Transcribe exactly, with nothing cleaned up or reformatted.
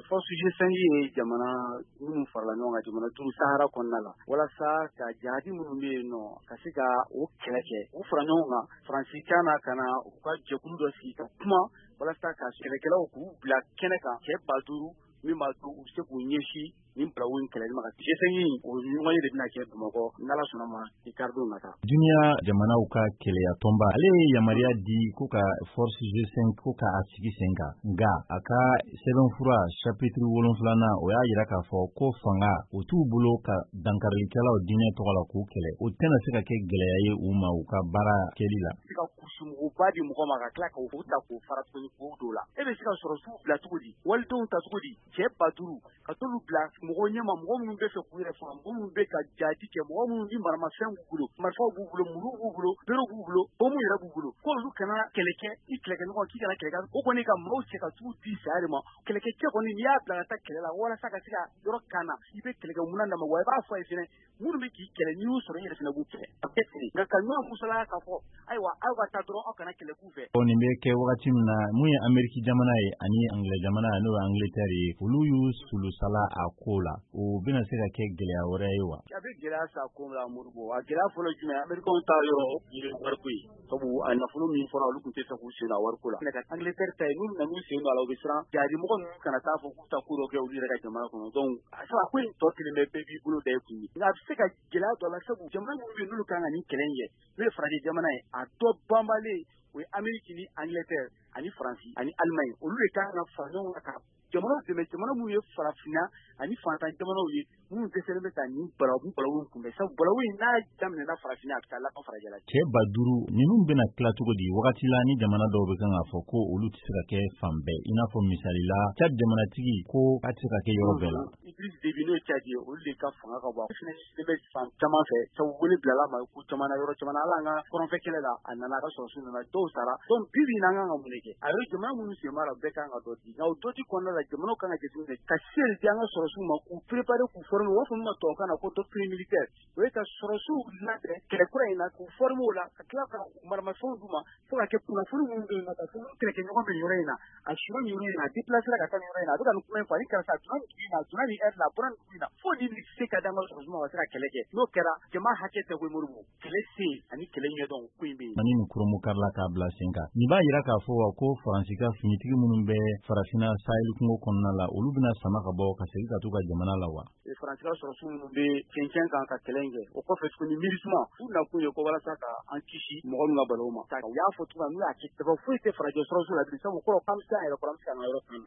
force G cinq ye jamana minnu farala ɲɔgɔn kan jamana duuru Sahara kɔnɔna la walasa ka jihadi minnu bɛ yen nɔ ka se ka o kɛlɛ kɛ u fara ɲɔgɔn kan Faransi kan na ka na u ka jɛkulu dɔ sigi ka kuma walasa ka kɛlɛkɛlaw k'u bila kɛnɛ kan cɛ ba duuru min b'a to u bɛ se k'u ɲɛsin nin balawu in kɛlɛli ma G cinq in o ɲɔgɔn ye de bɛna kɛ Bamakɔ n'Ala sɔnna ma Ricardo nata. Duniya jamanaw ka kɛlɛya tɔnba ale ye yamaruya di ko ka force G cinq ko ka a sigi sen kan nka a ka sɛbɛnfura chapitre wolonfilanan o y'a jira k'a fɔ ko fanga o t'u bolo ka dankarilikɛlaw diinɛ tɔgɔ la k'u kɛlɛ o tɛna se ka kɛ gɛlɛya ye u ma u ka baara kɛli la. Se ka kusimuguba di mɔgɔ ma ka tila k'o ta k'o fara tuguni k'o don la e bɛ se ka sɔrɔsiw bila cogo di walidenw ta cogo di cɛ ba duuru ka t'olu bila mɔgɔ ɲɛma mɔgɔ minnu bɛ fɛ k'u yɛrɛ faga mɔgɔ minnu bɛ ka jadi kɛ mɔgɔ minnu ni maramafɛn b'u bolo marifaw b'u bolo muru b'u bolo berew b'u bolo bomu yɛrɛ b'u bolo k'olu kana kɛlɛ kɛ i kɛlɛkɛɲɔgɔn k'i kana kɛlɛ kɛ o kɔni ka maaw cɛ ka t'u di saya de ma kɛlɛkɛcɛ kɔni n'i y'a bila ka taa kɛlɛ la walasa ka se ka yɔrɔ kana i bɛ kɛlɛkɛ munna dama wa i b'a fɔ a ye fɛnɛ minnu bɛ k'i kɛlɛ n'i y'u sɔrɔ i yɛrɛ fɛnɛ b'u kɛlɛ a bɛ ten nka ka ɲɔgɔn musala k'a fɔ ayiwa aw ka taa dɔrɔn aw kana kɛlɛ k'u fɛ. Nin bɛ kɛ wagati min na mun ye Ameriki jamana ye ani Angilɛ jamana n'o ye Angleterre ye olu y'u sulusala a ko la o bɛna se ka kɛ gɛlɛya wɛrɛ ye wa? A bɛ gɛlɛya sa ko la Modibo a gɛlɛya fɔlɔ jumɛn Amerikaw ta yɔrɔ ye wariko ye sabu a nafolo min fɔra olu tun tɛ fɛ k'u sen a wariko la nka Angleterre ta ye n'u nana n'u sen don a la u bɛ siran jadi mɔgɔ ninnu kana taa fɔ k'u ta ko dɔ kɛ olu yɛrɛ ka jamana kɔnɔ donc a sɔrɔ a ko in tɔ kelen bɛ bɛɛ b'i bolo da ye kun ye nka a bɛ se ka gɛlɛya dɔ la sabu jamana minnu bɛ yen n'olu kan ka nin kɛlɛ in kɛ n'o ye Faransi jamana ye a dɔ banbalen o ye Ameriki ni Angleterre ani Faransi ani Allemagne olu de kan ka fara ɲɔgɔn kan ka jamanaw dɛmɛ jamana minnu ye farafinna ani fantan jamanaw ye minnu dɛsɛlen bɛ ka nin balawu balawu kunbɛn sabu balawu in n'a daminɛna farafinna a bɛ taa laban farajɛla. Cɛ ba duuru ninnu bɛna tila cogo di wagati la ni jamana dɔw bɛ kan k'a fɔ ko olu tɛ se ka kɛ fan bɛɛ i n'a fɔ misali la Tchad jamanatigi ko a tɛ se ka kɛ yɔrɔ bɛɛ la. Idriss Déby n'o ye Tchad ye olu de ka fanga ka bon fɛnɛ de bɛ fan caman fɛ sabu wele bilala ma ko caman yɔrɔ caman ala an ka kɔrɔnfɛ kɛlɛ la a nana a ka sɔrɔsiw nana dɔw sara donc bi bi n'an kan ka mun de kɛ a ye jamana minnu sen b'a la bɛɛ kan ka dɔ di nka o dɔ di kɔnɔna la jamanaw kan ka jateminɛ ka seli di an ka sɔrɔsiw ma k'u préparer k'u former o b'a fɔ min ma tubabukan na ko doctrine militaire o ye ka sɔrɔsiw labɛn kɛlɛkura in na k'u former o la ka tila ka maramafɛnw d'u ma fo ka kɛ kunnafoni minnu bɛ yen nɔ ka fɔ kɛlɛkɛɲɔgɔn bɛ nin yɔrɔ in na a sura nin yɔrɔ in na a déplacera ka taa nin yɔrɔ in na a bɛ ka nin kuma in fɔ ani karisa donna nin dugu in na a donna nin heure la a bɔra nin dugu in na fo ni nin se ka di an ka sɔrɔsiw ma ka se ka kɛlɛ kɛ n'o kɛra jama hakɛ tɛ koyi Modibo kɛlɛ se ani kɛlɛ ɲɛdɔn ko in bɛ yen. Ani nin kurumu karila k'a bila sen kan nin b'a jira k'a fɔ wa ko Faransi ka finitigi minnu bɛ farafinna Sahel kungo kɔnɔna la olu bɛna sama ka bɔ ka segin ka t'u ka jamana la wa? Faransi ka sɔrɔsiw minnu bɛ cɛncɛn kan ka kɛlɛ in kɛ o kɔfɛ tuguni miirisuma u nakun ye ko walasa ka an kisi mɔgɔ min ka balawu ma u y'a fɔ tuguni n'u y'a kɛ dafa foyi tɛ farajɛ sɔrɔsiw la bilen sabu kɔrɔ k'an bɛ se an yɛrɛ kɔrɔ an bɛ se an ka yɔrɔ kan